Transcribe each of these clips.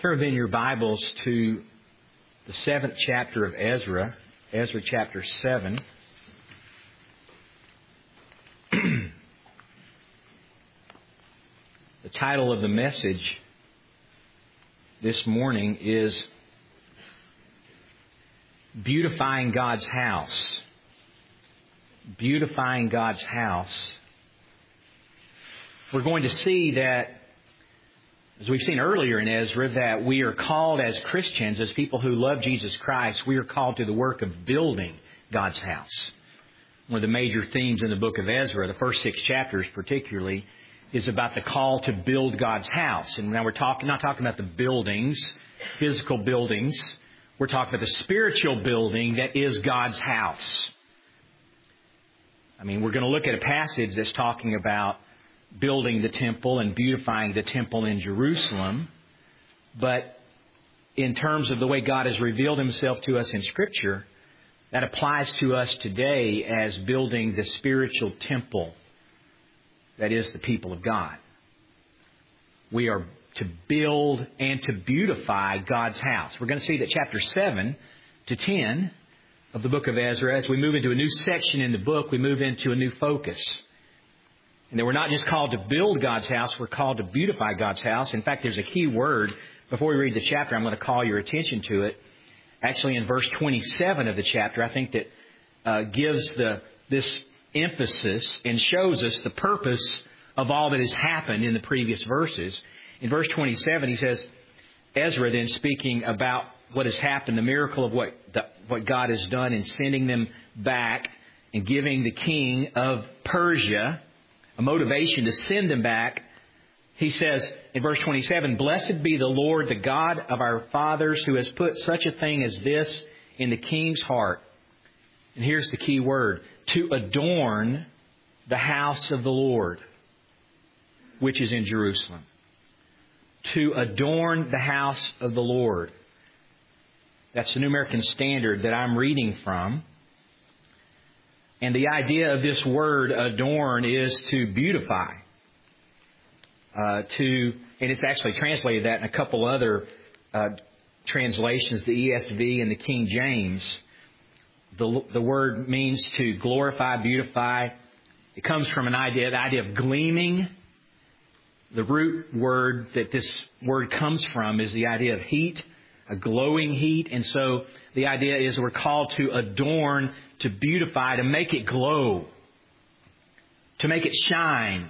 Turn in your Bibles to the 7th chapter of Ezra, Ezra chapter 7. The title of the message this morning is Beautifying God's House. Beautifying God's House. We're going to see that, as we've seen earlier in Ezra, that we are called as Christians, as people who love Jesus Christ, we are called to the work of building God's house. One of the major themes in the book of Ezra, the first 6 chapters particularly, is about the call to build God's house. And now we're not talking about the buildings, physical buildings. We're talking about the spiritual building that is God's house. We're going to look at a passage that's talking about building the temple and beautifying the temple in Jerusalem. But in terms of the way God has revealed Himself to us in Scripture, that applies to us today as building the spiritual temple that is the people of God. We are to build and to beautify God's house. We're going to see that chapter 7 to 10 of the book of Ezra, as we move into a new section in the book, we move into a new focus. And that we're not just called to build God's house, we're called to beautify God's house. In fact, there's a key word. Before we read the chapter, I'm going to call your attention to it. Actually, in verse 27 of the chapter, I think that gives this emphasis and shows us the purpose of all that has happened in the previous verses. In verse 27, he says, Ezra then speaking about what has happened, the miracle of what God has done in sending them back and giving the king of Persia a motivation to send them back. He says in verse 27, "Blessed be the Lord, the God of our fathers, who has put such a thing as this in the king's heart." And here's the key word: to adorn the house of the Lord, which is in Jerusalem. To adorn the house of the Lord. That's the New American Standard that I'm reading from. And the idea of this word adorn is to beautify. And it's actually translated that in a couple other translations, the ESV and the King James. The word means to glorify, beautify. It comes from the idea of gleaming. The root word that this word comes from is the idea of heat, a glowing heat. And so the idea is we're called to adorn, to beautify, to make it glow, to make it shine,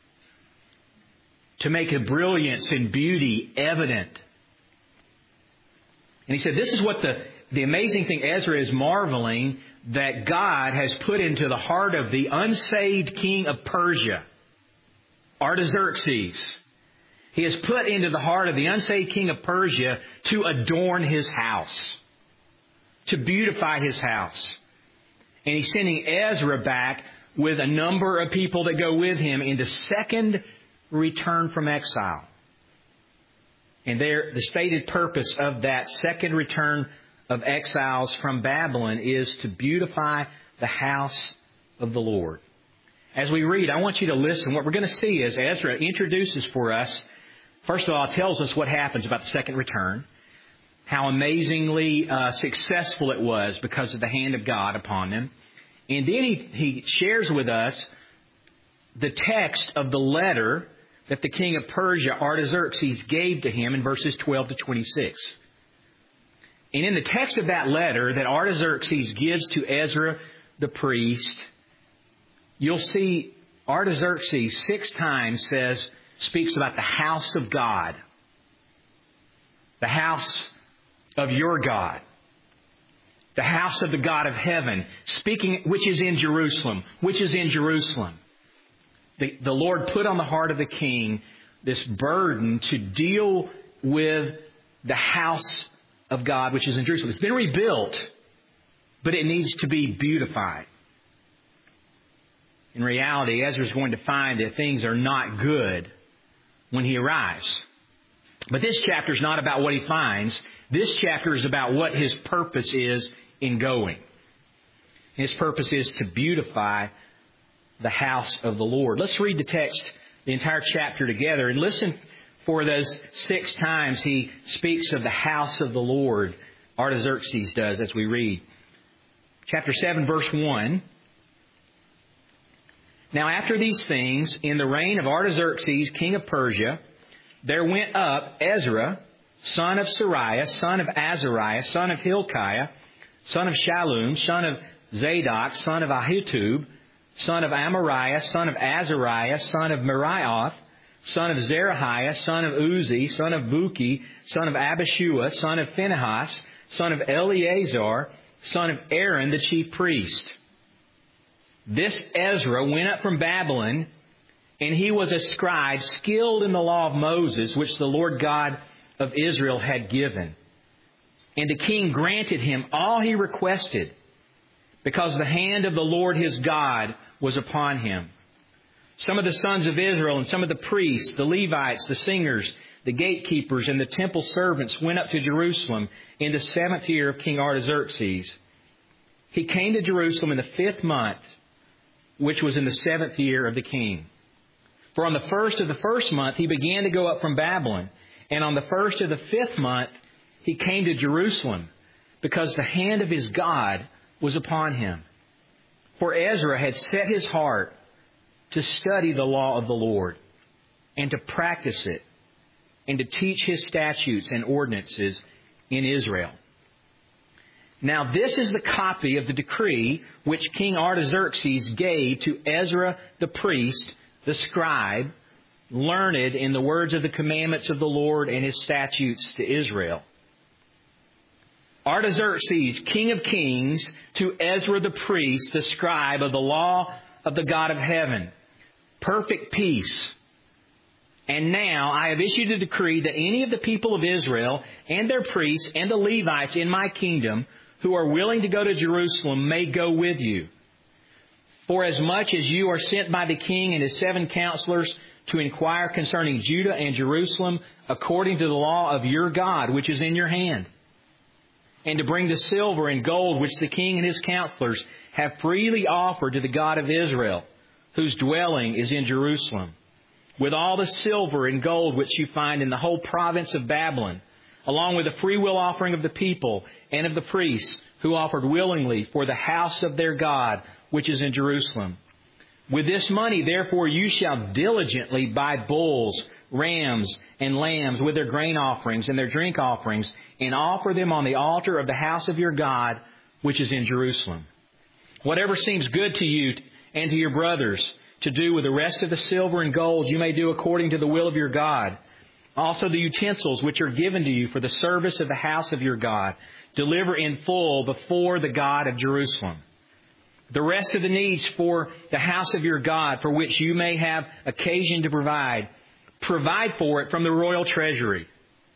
to make a brilliance and beauty evident. And he said this is what the amazing thing Ezra is marveling, that God has put into the heart of the unsaved king of Persia, Artaxerxes. He has put into the heart of the unsaved king of Persia to adorn his house, to beautify his house. And he's sending Ezra back with a number of people that go with him in the second return from exile. And the stated purpose of that second return of exiles from Babylon is to beautify the house of the Lord. As we read, I want you to listen. What we're going to see is Ezra introduces for us, first of all, tells us what happens about the second return, how amazingly successful it was because of the hand of God upon them. And then he shares with us the text of the letter that the king of Persia, Artaxerxes, gave to him in verses 12 to 26. And in the text of that letter that Artaxerxes gives to Ezra the priest, you'll see Artaxerxes 6 times speaks about the house of God, the house of your God, the house of the God of heaven, speaking, which is in Jerusalem, which is in Jerusalem. The Lord put on the heart of the king this burden to deal with the house of God, which is in Jerusalem. It's been rebuilt, but it needs to be beautified. In reality, Ezra is going to find that things are not good when he arrives. But this chapter is not about what he finds. This chapter is about what his purpose is in going. His purpose is to beautify the house of the Lord. Let's read the text, the entire chapter together, and listen For those 6 times he speaks of the house of the Lord, Artaxerxes does, as we read. Chapter 7, verse 1. Now after these things, in the reign of Artaxerxes, king of Persia, there went up Ezra, son of Sariah, son of Azariah, son of Hilkiah, son of Shallum, son of Zadok, son of Ahitub, son of Amariah, son of Azariah, son of Merioth, son of Zerahiah, son of Uzi, son of Buki, son of Abishua, son of Phinehas, son of Eleazar, son of Aaron, the chief priest. This Ezra went up from Babylon, and he was a scribe skilled in the law of Moses, which the Lord God of Israel had given. And the king granted him all he requested, because the hand of the Lord his God was upon him. Some of the sons of Israel and some of the priests, the Levites, the singers, the gatekeepers, and the temple servants went up to Jerusalem in the 7th year of King Artaxerxes. He came to Jerusalem in the 5th month, which was in the 7th year of the king. For on the 1st of the 1st month he began to go up from Babylon, and on the 1st of the 5th month he came to Jerusalem, because the hand of his God was upon him. For Ezra had set his heart to study the law of the Lord, and to practice it, and to teach his statutes and ordinances in Israel. Now this is the copy of the decree which King Artaxerxes gave to Ezra the priest, the scribe, learned in the words of the commandments of the Lord and his statutes to Israel. Artaxerxes, king of kings, to Ezra the priest, the scribe of the law of the God of heaven. Perfect peace. And now I have issued a decree that any of the people of Israel and their priests and the Levites in my kingdom who are willing to go to Jerusalem may go with you. For as much as you are sent by the king and his 7 counselors to inquire concerning Judah and Jerusalem according to the law of your God, which is in your hand, and to bring the silver and gold which the king and his counselors have freely offered to the God of Israel, whose dwelling is in Jerusalem, with all the silver and gold which you find in the whole province of Babylon, along with the freewill offering of the people and of the priests who offered willingly for the house of their God, which is in Jerusalem. With this money, therefore, you shall diligently buy bulls, rams, and lambs with their grain offerings and their drink offerings, and offer them on the altar of the house of your God, which is in Jerusalem. Whatever seems good to you and to your brothers to do with the rest of the silver and gold, you may do according to the will of your God. Also the utensils which are given to you for the service of the house of your God, deliver in full before the God of Jerusalem. The rest of the needs for the house of your God, for which you may have occasion to provide for it from the royal treasury.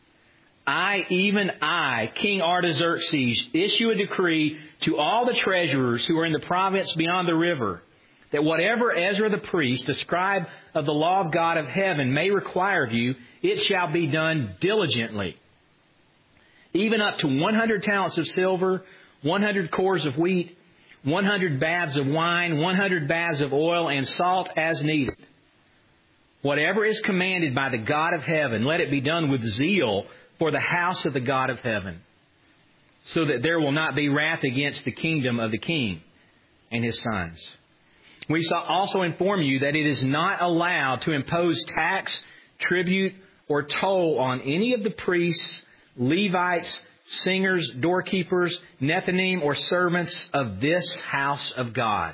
Even I, King Artaxerxes, issue a decree to all the treasurers who are in the province beyond the river, that whatever Ezra the priest, the scribe of the law of God of heaven, may require of you, it shall be done diligently. Even up to 100 talents of silver, 100 cores of wheat, 100 baths of wine, 100 baths of oil, and salt as needed. Whatever is commanded by the God of heaven, let it be done with zeal for the house of the God of heaven, so that there will not be wrath against the kingdom of the king and his sons. We also inform you that it is not allowed to impose tax, tribute, or toll on any of the priests, Levites, singers, doorkeepers, Nethinim, or servants of this house of God.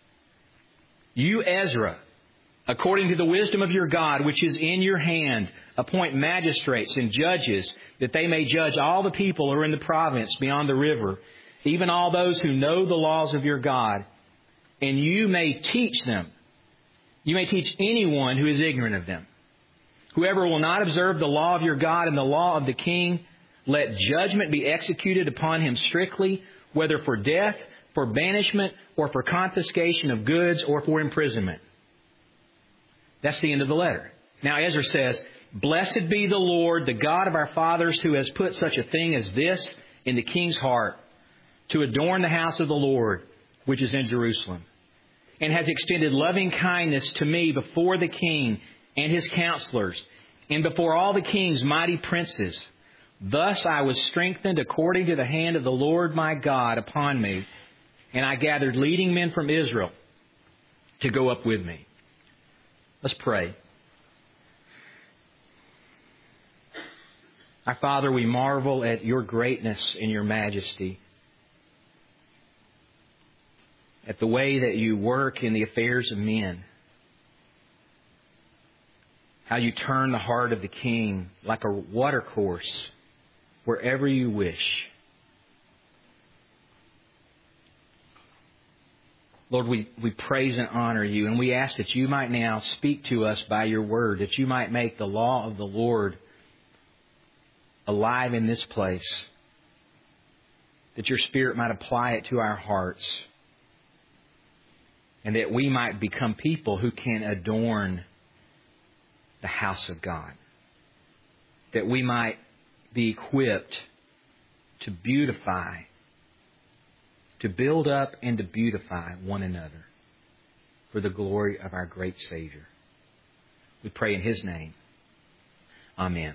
You, Ezra, according to the wisdom of your God, which is in your hand, appoint magistrates and judges, that they may judge all the people who are in the province beyond the river, even all those who know the laws of your God. And you may teach them. You may teach anyone who is ignorant of them. Whoever will not observe the law of your God and the law of the king, let judgment be executed upon him strictly, whether for death, for banishment, or for confiscation of goods, or for imprisonment. That's the end of the letter. Now Ezra says, Blessed be the Lord, the God of our fathers, who has put such a thing as this in the king's heart, to adorn the house of the Lord, which is in Jerusalem, and has extended loving kindness to me before the king and his counselors, and before all the kings, mighty princes. Thus I was strengthened according to the hand of the Lord my God upon me, and I gathered leading men from Israel to go up with me. Let's pray. Our Father, we marvel at your greatness and your majesty, at the way that you work in the affairs of men, how you turn the heart of the king like a watercourse wherever you wish. Lord, we praise and honor you, and we ask that you might now speak to us by your word, that you might make the law of the Lord alive in this place, that your Spirit might apply it to our hearts, and that we might become people who can adorn the house of God, that we might be equipped to beautify, to build up and to beautify one another for the glory of our great Savior. We pray in His name. Amen.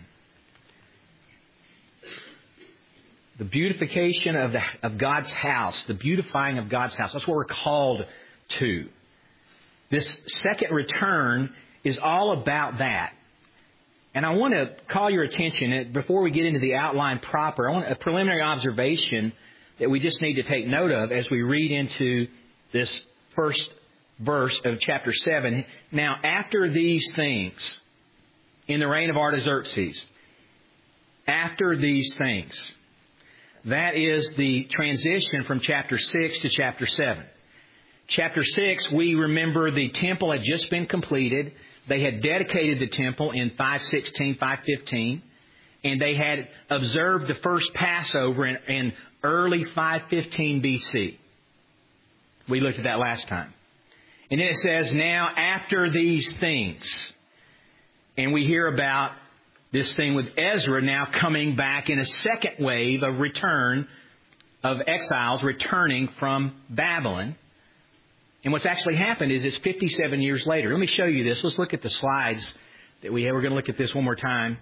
The beautification of God's house, the beautifying of God's house, that's what we're called to. This second return is all about that. And I want to call your attention, before we get into the outline proper, I want a preliminary observation that we just need to take note of as we read into this first verse of chapter 7. Now, after these things, in the reign of Artaxerxes, after these things, that is the transition from chapter 6 to chapter 7. Chapter 6, we remember the temple had just been completed. They had dedicated the temple in 516, 515, and they had observed the first Passover in early 515 BC. We looked at that last time. And then it says, now after these things, and we hear about this thing with Ezra now coming back in a second wave of return of exiles returning from Babylon. And what's actually happened is it's 57 years later. Let me show you this. Let's look at the slides that we have. We're going to look at this one more time.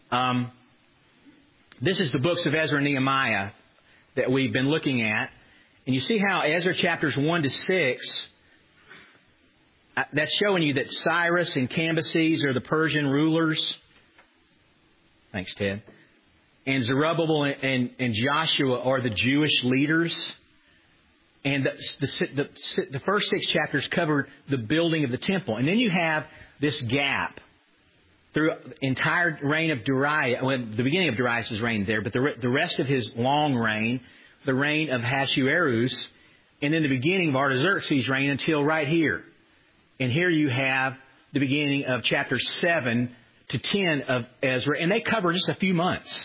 This is the books of Ezra and Nehemiah that we've been looking at. And you see how Ezra chapters 1 to 6, that's showing you that Cyrus and Cambyses are the Persian rulers. Thanks, Ted. And Zerubbabel and Joshua are the Jewish leaders. And the first 6 chapters cover the building of the temple. And then you have this gap through the entire reign of Darius. Well, the beginning of Darius' reign there, but the rest of his long reign, the reign of Ahasuerus, and then the beginning of Artaxerxes' reign until right here. And here you have the beginning of chapter 7 to 10 of Ezra, and they cover just a few months.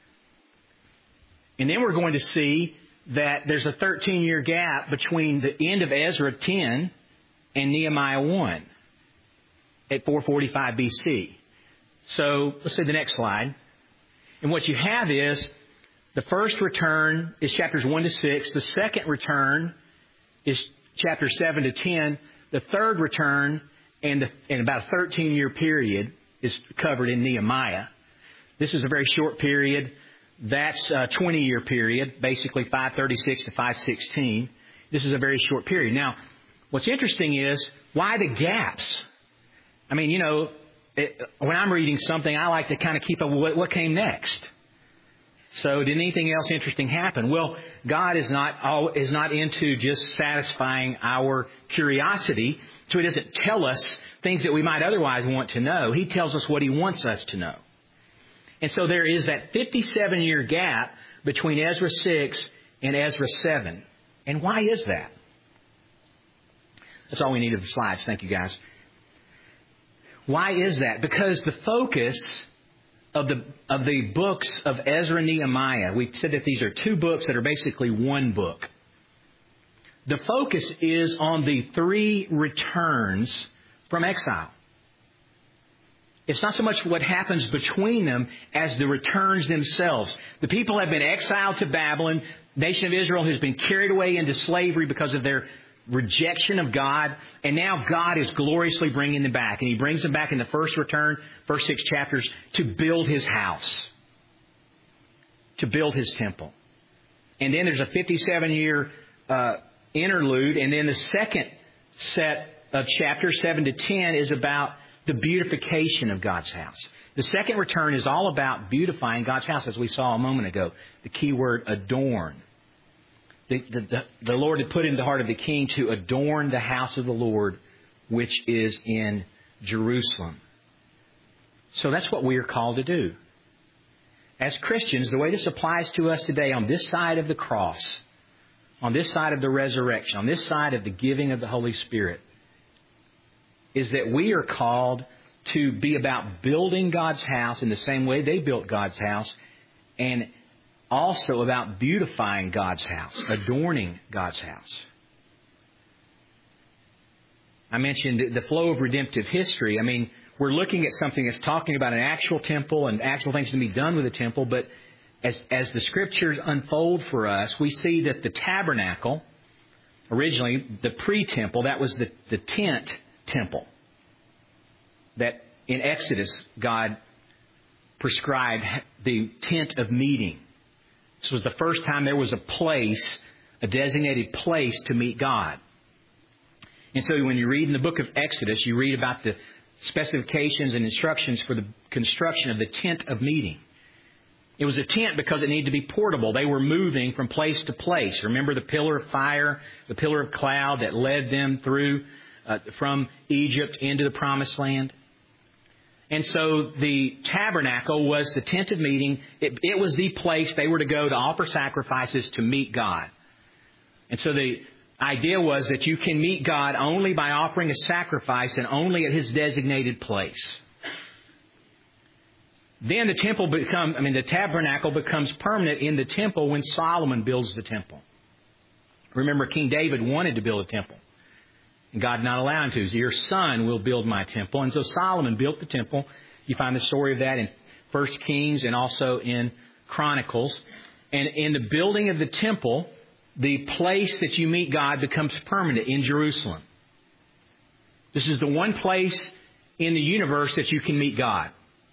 And then we're going to see that there's a 13-year gap between the end of Ezra 10 and Nehemiah 1 at 445 BC. So let's see the next slide. And what you have is the first return is chapters 1 to 6. The second return is chapters 7 to 10. The third return in about a 13-year period is covered in Nehemiah. This is a very short period. That's a 20-year period, basically 536 to 516. This is a very short period. Now, what's interesting is, why the gaps? I mean, when I'm reading something, I like to kind of keep up with what came next. So did anything else interesting happen? Well, God is not into just satisfying our curiosity, so He doesn't tell us things that we might otherwise want to know. He tells us what He wants us to know. And so there is that 57-year gap between Ezra 6 and Ezra 7. And why is that? That's all we need of the slides. Thank you, guys. Why is that? Because the focus of the books of Ezra and Nehemiah, we said that these are 2 books that are basically one book. The focus is on the 3 returns from exile. It's not so much what happens between them as the returns themselves. The people have been exiled to Babylon. The nation of Israel has been carried away into slavery because of their rejection of God, and now God is gloriously bringing them back. And He brings them back in the first return, first 6 chapters, to build His house, to build His temple. And then there's a 57-year interlude, and then the second set of chapters, 7 to 10, is about the beautification of God's house. The second return is all about beautifying God's house, as we saw a moment ago. The key word, adorn. The Lord had put in the heart of the king to adorn the house of the Lord, which is in Jerusalem. So that's what we are called to do. As Christians, the way this applies to us today on this side of the cross, on this side of the resurrection, on this side of the giving of the Holy Spirit, is that we are called to be about building God's house in the same way they built God's house, and also about beautifying God's house, adorning God's house. I mentioned the flow of redemptive history. I mean, we're looking at something that's talking about an actual temple and actual things to be done with the temple, but as the Scriptures unfold for us, we see that the tabernacle, originally the pre-temple, that was the tent temple that in Exodus God prescribed, the tent of meeting. This was the first time there was a place, a designated place to meet God. And so when you read in the book of Exodus, you read about the specifications and instructions for the construction of the tent of meeting. It was a tent because it needed to be portable. They were moving from place to place. Remember the pillar of fire, the pillar of cloud that led them through from Egypt into the Promised Land? And so the tabernacle was the tent of meeting. It was the place they were to go to offer sacrifices to meet God. And so the idea was that you can meet God only by offering a sacrifice and only at His designated place. Then the tabernacle becomes permanent in the temple when Solomon builds the temple. Remember, King David wanted to build a temple. And God not allowed him to. So your son will build my temple. And so Solomon built the temple. You find the story of that in 1 Kings and also in Chronicles. And in the building of the temple, the place that you meet God becomes permanent in Jerusalem. This is the one place in the universe that you can meet God.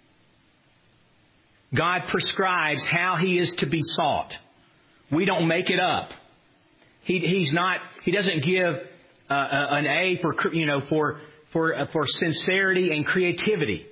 God prescribes how He is to be sought. We don't make it up. He doesn't give an A for sincerity and creativity.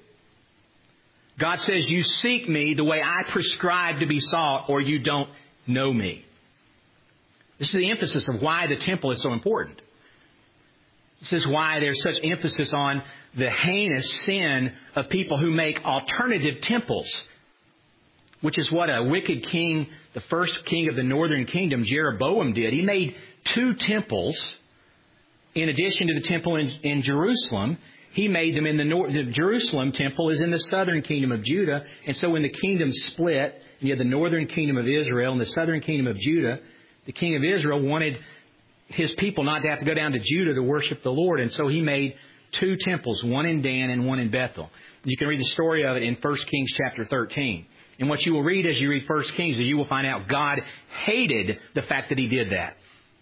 God says, you seek me the way I prescribe to be sought, or you don't know me. This is the emphasis of why the temple is so important. This is why there's such emphasis on the heinous sin of people who make alternative temples, which is what a wicked king, the first king of the northern kingdom, Jeroboam, did. He made 2 temples. In addition to the temple in Jerusalem, he made them in the Jerusalem temple is in the southern kingdom of Judah. And so when the kingdom split, and you had the northern kingdom of Israel and the southern kingdom of Judah, the king of Israel wanted his people not to have to go down to Judah to worship the Lord. And so he made 2 temples, one in Dan and one in Bethel. You can read the story of it in 1 Kings chapter 13. And what you will read as you read 1 Kings is you will find out God hated the fact that He did that.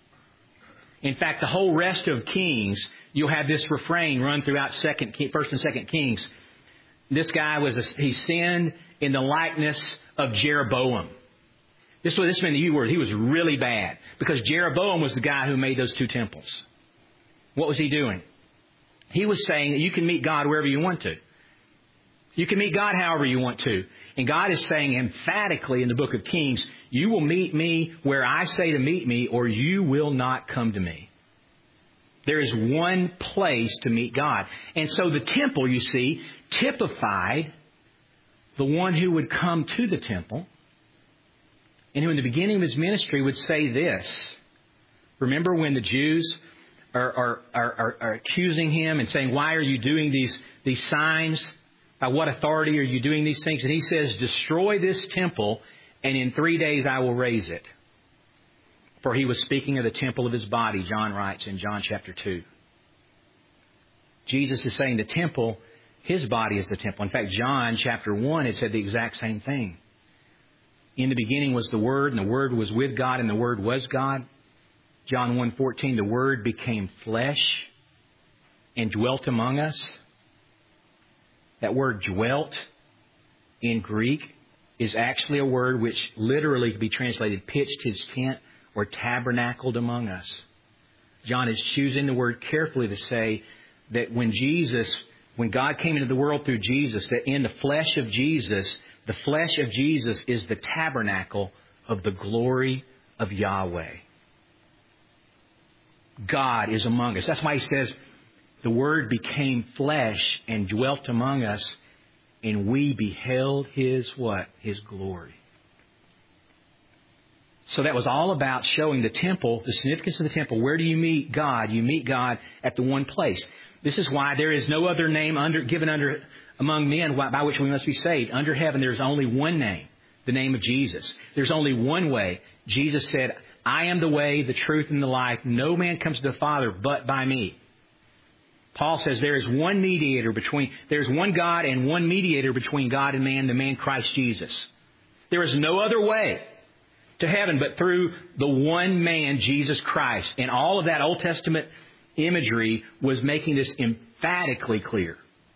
In fact, the whole rest of Kings, you'll have this refrain run throughout 1st and 2nd Kings. This guy he sinned in the likeness of Jeroboam. This meant the word. He was really bad because Jeroboam was the guy who made those 2 temples. What was he doing? He was saying that you can meet God wherever you want to. You can meet God however you want to. And God is saying emphatically in the book of Kings, you will meet me where I say to meet me, or you will not come to me. There is one place to meet God. And so the temple, you see, typified the one who would come to the temple and who in the beginning of His ministry would say this. Remember when the Jews are accusing Him and saying, why are you doing these signs? By what authority are you doing these things? And He says, destroy this temple, and in 3 days I will raise it. For He was speaking of the temple of His body, John writes in John chapter 2. Jesus is saying the temple, His body is the temple. In fact, John chapter 1, it said the exact same thing. In the beginning was the Word, and the Word was with God, and the Word was God. John 1:14, the Word became flesh and dwelt among us. That word dwelt in Greek is actually a word which literally could be translated pitched his tent or tabernacled among us. John is choosing the word carefully to say that when God came into the world through Jesus, that in the flesh of Jesus is the tabernacle of the glory of Yahweh. God is among us. That's why he says, the Word became flesh and dwelt among us, and we beheld His what? His glory. So that was all about showing the temple, the significance of the temple. Where do you meet God? You meet God at the one place. This is why there is no other name given among men by which we must be saved. Under heaven there is only one name, the name of Jesus. There's only one way. Jesus said, I am the way, the truth, and the life. No man comes to the Father but by me. Paul says there's one God and one mediator between God and man, the man Christ Jesus. There is no other way to heaven but through the one man, Jesus Christ. And all of that Old Testament imagery was making this emphatically clear.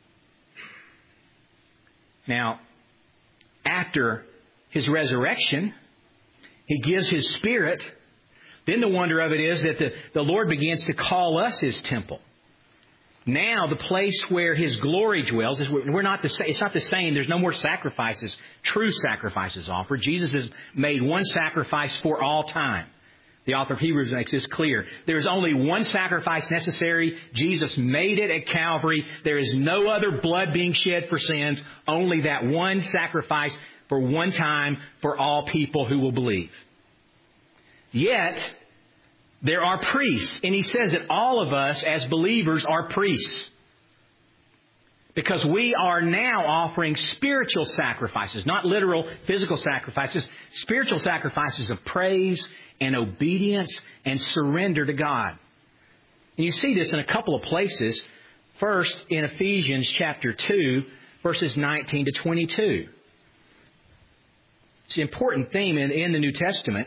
Now, after His resurrection, He gives His Spirit. Then the wonder of it is that the Lord begins to call us His temple. Now the place where His glory dwells is it's not the same. There's no more sacrifices, true sacrifices offered. Jesus has made one sacrifice for all time. The author of Hebrews makes this clear. There is only one sacrifice necessary. Jesus made it at Calvary. There is no other blood being shed for sins. Only that one sacrifice for one time for all people who will believe. Yet, there are priests. And he says that all of us as believers are priests. Because we are now offering spiritual sacrifices, not literal physical sacrifices, spiritual sacrifices of praise and obedience and surrender to God. And you see this in a couple of places. First, in Ephesians chapter 2, verses 19 to 22. It's an important theme in the New Testament.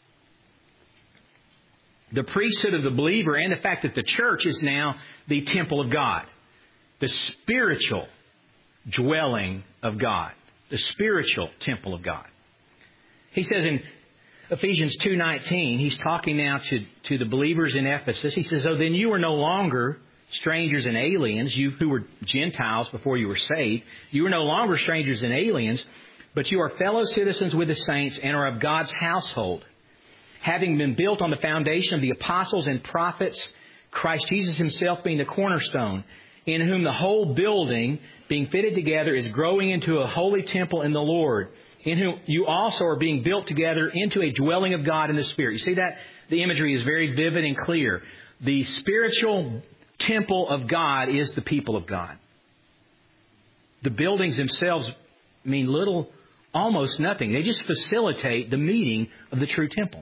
The priesthood of the believer and the fact that the church is now the temple of God. The spiritual dwelling of God. The spiritual temple of God. He says in Ephesians 2:19, he's talking now to the believers in Ephesus. He says, "Oh, then you are no longer strangers and aliens, you who were Gentiles before you were saved. You are no longer strangers and aliens, but you are fellow citizens with the saints and are of God's household, having been built on the foundation of the apostles and prophets, Christ Jesus Himself being the cornerstone, in whom the whole building, being fitted together, is growing into a holy temple in the Lord, in whom you also are being built together into a dwelling of God in the Spirit." You see that? The imagery is very vivid and clear. The spiritual temple of God is the people of God. The buildings themselves mean little, almost nothing. They just facilitate the meeting of the true temple.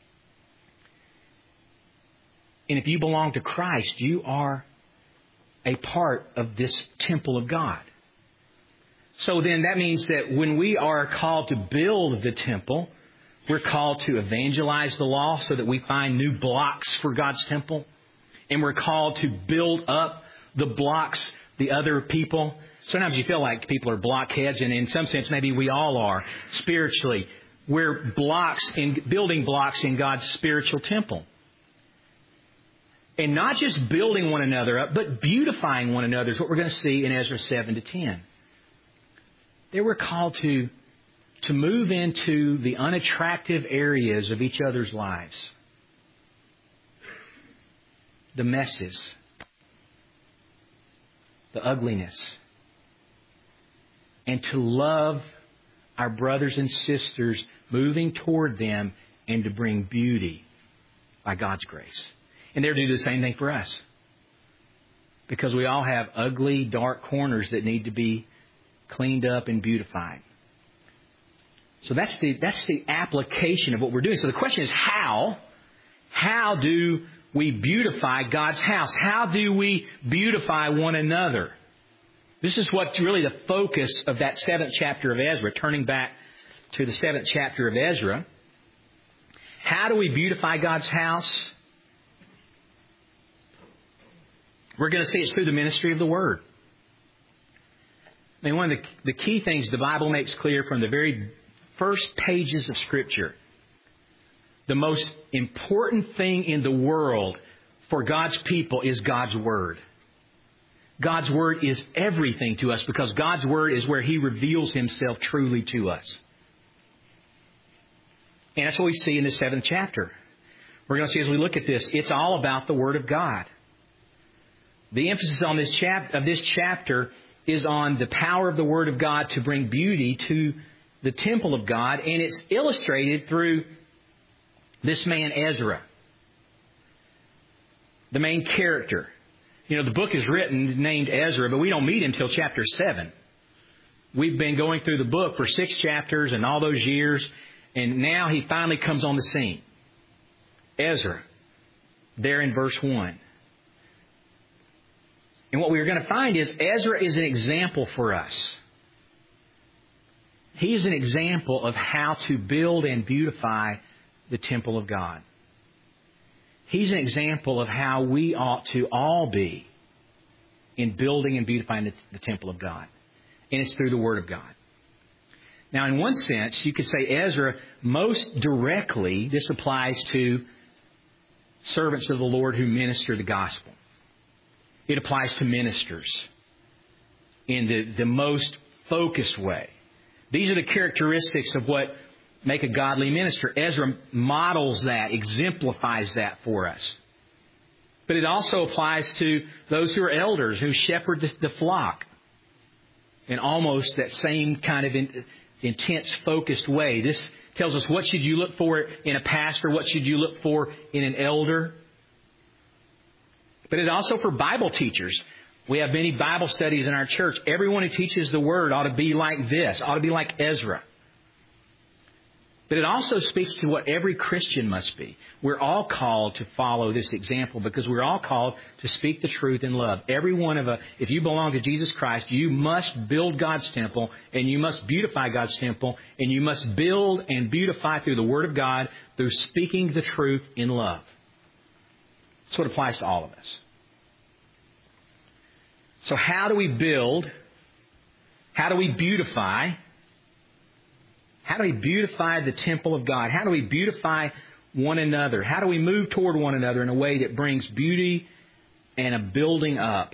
And if you belong to Christ, you are a part of this temple of God. So then that means that when we are called to build the temple, we're called to evangelize the law so that we find new blocks for God's temple. And we're called to build up the blocks, the other people. Sometimes you feel like people are blockheads, and in some sense maybe we all are spiritually. We're building blocks in God's spiritual temple. And not just building one another up, but beautifying one another is what we're going to see in Ezra 7 to 10. They were called to move into the unattractive areas of each other's lives. The messes. The ugliness. And to love our brothers and sisters, moving toward them, and to bring beauty by God's grace. And they're to do the same thing for us. Because we all have ugly, dark corners that need to be cleaned up and beautified. So that's the application of what we're doing. So the question is how? How do we beautify God's house? How do we beautify one another? This is what's really the focus of that 7th chapter of Ezra. Turning back to the 7th chapter of Ezra. How do we beautify God's house? We're going to see it's through the ministry of the Word. I mean, one of the key things the Bible makes clear from the very first pages of Scripture, the most important thing in the world for God's people is God's Word. God's Word is everything to us because God's Word is where He reveals Himself truly to us. And that's what we see in the 7th chapter. We're going to see as we look at this, it's all about the Word of God. The emphasis on this chapter is on the power of the Word of God to bring beauty to the temple of God, and it's illustrated through this man Ezra, the main character. You know, the book is written named Ezra, but we don't meet him until chapter 7. We've been going through the book for 6 chapters and all those years, and now he finally comes on the scene. Ezra, there in verse 1. And what we're going to find is Ezra is an example for us. He is an example of how to build and beautify the temple of God. He's an example of how we ought to all be in building and beautifying the temple of God. And it's through the Word of God. Now, in one sense, you could say Ezra, most directly, this applies to servants of the Lord who minister the gospel. It applies to ministers in the most focused way. These are the characteristics of what make a godly minister. Ezra models that, exemplifies that for us. But it also applies to those who are elders, who shepherd the flock in almost that same kind of intense, focused way. This tells us what should you look for in a pastor, what should you look for in an elder. But it also for Bible teachers. We have many Bible studies in our church. Everyone who teaches the Word ought to be like this, ought to be like Ezra. But it also speaks to what every Christian must be. We're all called to follow this example because we're all called to speak the truth in love. Every one of us, if you belong to Jesus Christ, you must build God's temple and you must beautify God's temple and you must build and beautify through the Word of God through speaking the truth in love. That's what applies to all of us. So how do we build? How do we beautify? How do we beautify the temple of God? How do we beautify one another? How do we move toward one another in a way that brings beauty and a building up?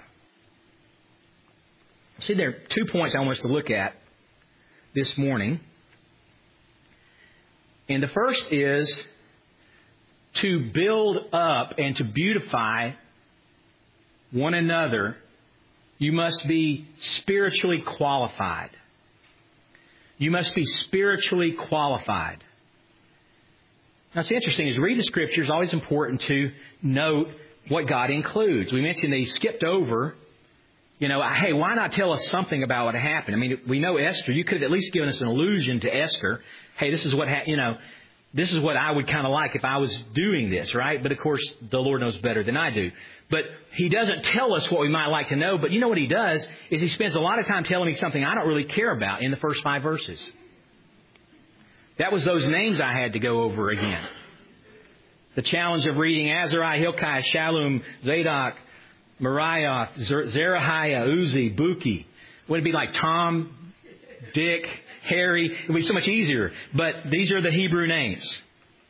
See, there are 2 points I want us to look at this morning. And the first is to build up and to beautify one another, you must be spiritually qualified. You must be spiritually qualified. Now, it's interesting. As you read the Scripture, it's always important to note what God includes. We mentioned they skipped over, hey, why not tell us something about what happened? I mean, we know Esther. You could have at least given us an allusion to Esther. Hey, this is what this is what I would kind of like if I was doing this, right? But, of course, the Lord knows better than I do. But He doesn't tell us what we might like to know. But you know what He does is He spends a lot of time telling me something I don't really care about in the first 5 verses. That was those names I had to go over again. The challenge of reading Azariah, Hilkiah, Shallum, Zadok, Meraioth, Zerahiah, Uzi, Buki. Wouldn't it be like Tom, Dick, Harry? It would be so much easier. But these are the Hebrew names.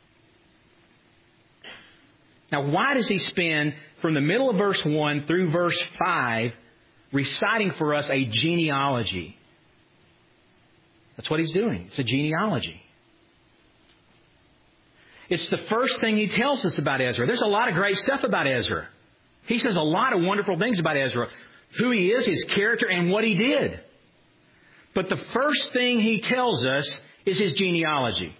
Now, why does he spend from the middle of verse 1 through verse 5 reciting for us a genealogy? That's what he's doing. It's a genealogy. It's the first thing he tells us about Ezra. There's a lot of great stuff about Ezra. He says a lot of wonderful things about Ezra. Who he is, his character, and what he did. But the first thing he tells us is his genealogy.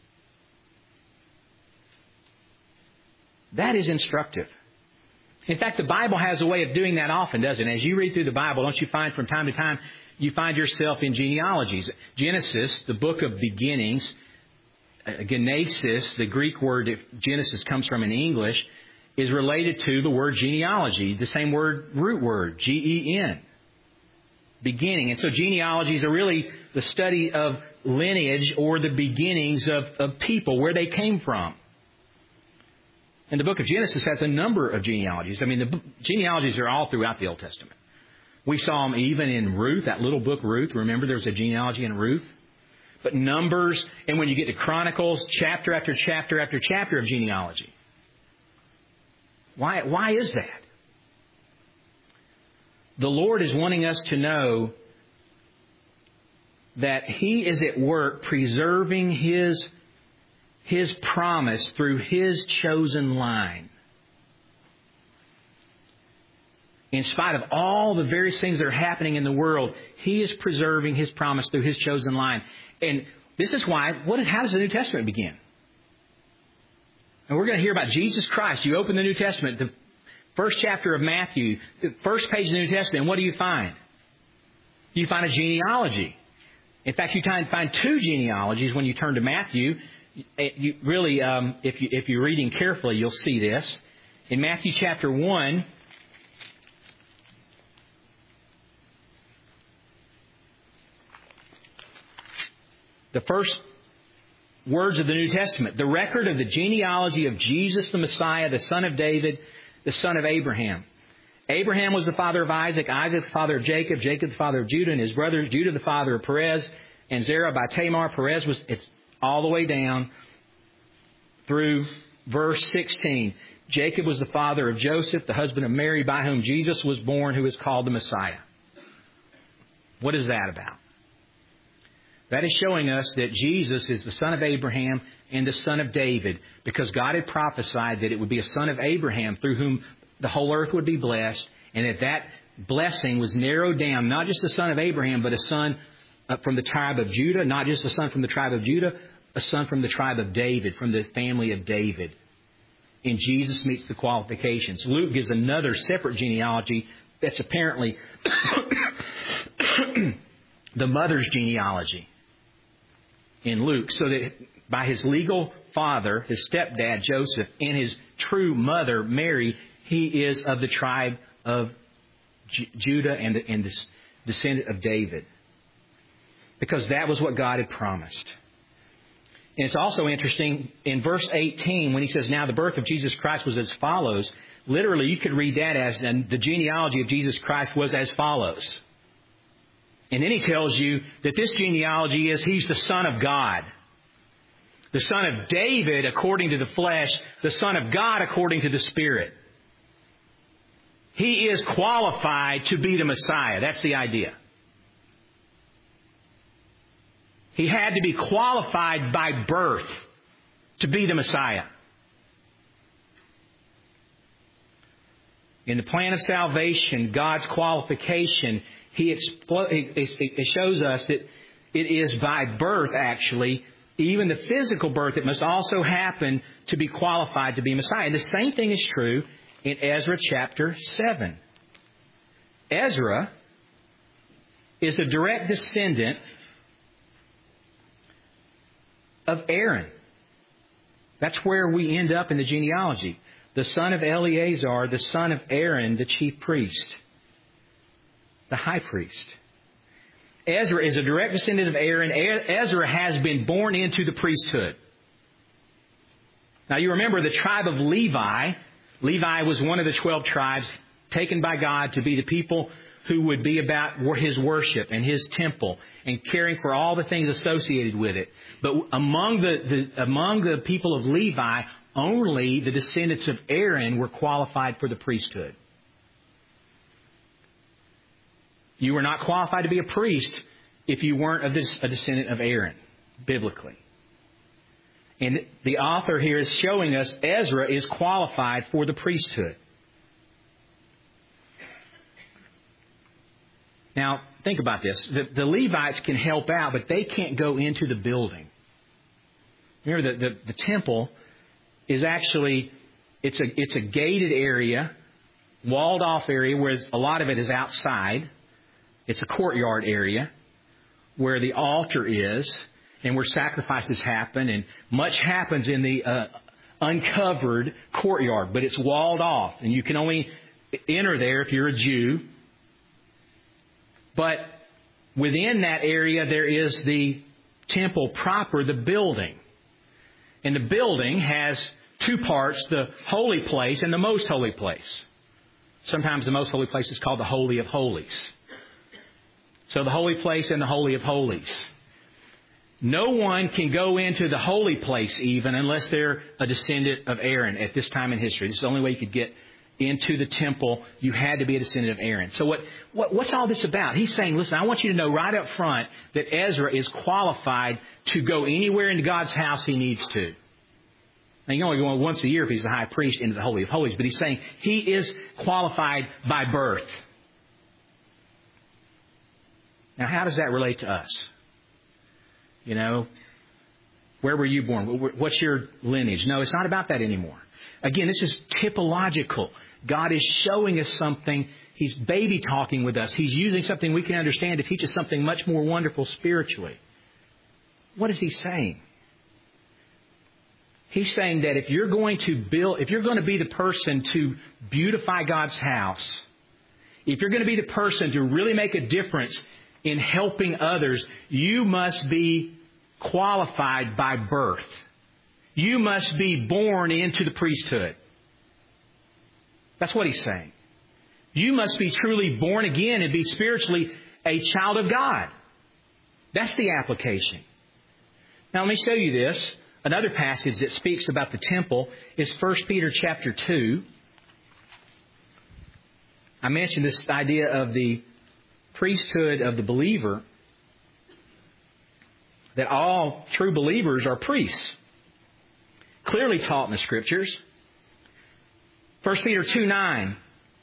That is instructive. In fact, the Bible has a way of doing that often, doesn't it? As you read through the Bible, don't you find from time to time, you find yourself in genealogies. Genesis, the book of beginnings, Genesis, the Greek word that Genesis comes from in English, is related to the word genealogy, the same root word, G-E-N, beginning. And so genealogies are really the study of lineage or the beginnings of people, where they came from. And the book of Genesis has a number of genealogies. I mean, the genealogies are all throughout the Old Testament. We saw them even in Ruth, that little book Ruth. Remember, there was a genealogy in Ruth. But Numbers, and when you get to Chronicles, chapter after chapter after chapter of genealogy. Why is that? The Lord is wanting us to know that He is at work preserving His promise through His chosen line. In spite of all the various things that are happening in the world, He is preserving His promise through His chosen line. And this is why, how does the New Testament begin? And we're going to hear about Jesus Christ. You open the New Testament, the first chapter of Matthew, the first page of the New Testament, and what do you find? You find a genealogy. In fact, you find two genealogies when you turn to Matthew. You really, if you're reading carefully, you'll see this. In Matthew chapter 1, the first words of the New Testament, the record of the genealogy of Jesus the Messiah, the son of David, the son of Abraham. Abraham was the father of Isaac, Isaac the father of Jacob, Jacob the father of Judah and his brothers, Judah the father of Perez, and Zerah by Tamar. Perez it's all the way down through verse 16. Jacob was the father of Joseph, the husband of Mary, by whom Jesus was born, who is called the Messiah. What is that about? That is showing us that Jesus is the son of Abraham and the son of David, because God had prophesied that it would be a son of Abraham through whom the whole earth would be blessed, and that blessing was narrowed down, not just a son of Abraham, but a son from the tribe of Judah, not just a son from the tribe of Judah, a son from the tribe of David, from the family of David. And Jesus meets the qualifications. Luke gives another separate genealogy that's apparently the mother's genealogy in Luke, so that by his legal father, his stepdad Joseph, and his true mother Mary, he is of the tribe of Judah and the descendant of David. Because that was what God had promised. And it's also interesting, in verse 18, when he says, now the birth of Jesus Christ was as follows, literally you could read that as, and the genealogy of Jesus Christ was as follows. And then he tells you that this genealogy is, he's the Son of God. The Son of David according to the flesh, the Son of God according to the Spirit. He is qualified to be the Messiah. That's the idea. He had to be qualified by birth to be the Messiah. In the plan of salvation, God's qualification, it shows us that it is by birth, actually, even the physical birth that must also happen to be qualified to be Messiah. And the same thing is true in Ezra chapter 7. Ezra is a direct descendant of Aaron. That's where we end up in the genealogy. The son of Eleazar, the son of Aaron, the chief priest, the high priest. Ezra is a direct descendant of Aaron. Ezra has been born into the priesthood. Now you remember the tribe of Levi. Levi was one of the 12 tribes taken by God to be the people who would be about His worship and His temple and caring for all the things associated with it. But among the people of Levi, only the descendants of Aaron were qualified for the priesthood. You were not qualified to be a priest if you weren't a descendant of Aaron, biblically. And the author here is showing us Ezra is qualified for the priesthood. Now, think about this. The Levites can help out, but they can't go into the building. Remember, the temple is actually, it's a gated area, walled off area, whereas a lot of it is outside. It's a courtyard area where the altar is and where sacrifices happen, and much happens in the uncovered courtyard, but it's walled off, and you can only enter there if you're a Jew. But within that area, there is the temple proper, the building. And the building has two parts, the holy place and the most holy place. Sometimes the most holy place is called the Holy of Holies. So the holy place and the Holy of Holies. No one can go into the holy place even unless they're a descendant of Aaron at this time in history. This is the only way you could get into the temple. You had to be a descendant of Aaron. So what's all this about? He's saying, listen, I want you to know right up front that Ezra is qualified to go anywhere into God's house he needs to. Now, you only go once a year if he's the high priest into the Holy of Holies, but he's saying he is qualified by birth. Now, how does that relate to us? You know, where were you born? What's your lineage? No, it's not about that anymore. Again, this is typological. God is showing us something. He's baby talking with us. He's using something we can understand to teach us something much more wonderful spiritually. What is he saying? He's saying that if you're going to be the person to beautify God's house, if you're going to be the person to really make a difference in helping others, you must be qualified by birth. You must be born into the priesthood. That's what he's saying. You must be truly born again and be spiritually a child of God. That's the application. Now let me show you this. Another passage that speaks about the temple is 1 Peter chapter 2. I mentioned this idea of the priesthood of the believer, that all true believers are priests, clearly taught in the Scriptures. 1 Peter 2:9.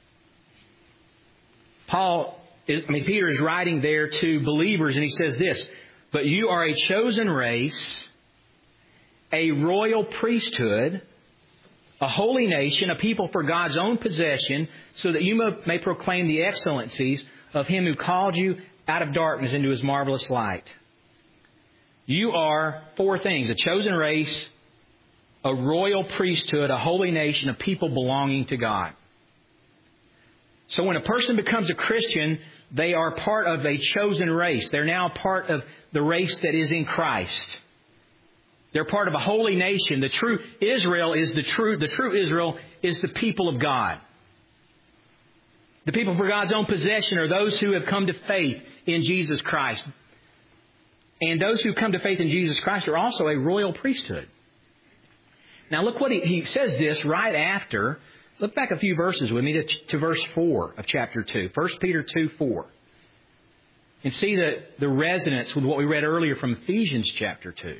Peter is writing there to believers, and he says this, "But you are a chosen race, a royal priesthood, a holy nation, a people for God's own possession, so that you may proclaim the excellencies of Him who called you out of darkness into His marvelous light." You are four things: a chosen race, a royal priesthood, a holy nation, a people belonging to God. So when a person becomes a Christian, they are part of a chosen race. They're now part of the race that is in Christ. They're part of a holy nation. The true Israel is the true Israel is the people of God. The people for God's own possession are those who have come to faith in Jesus Christ. And those who come to faith in Jesus Christ are also a royal priesthood. Now look what he says this right after. Look back a few verses with me to verse 4 of chapter 2. 1 Peter 2:4. And see the resonance with what we read earlier from Ephesians chapter 2.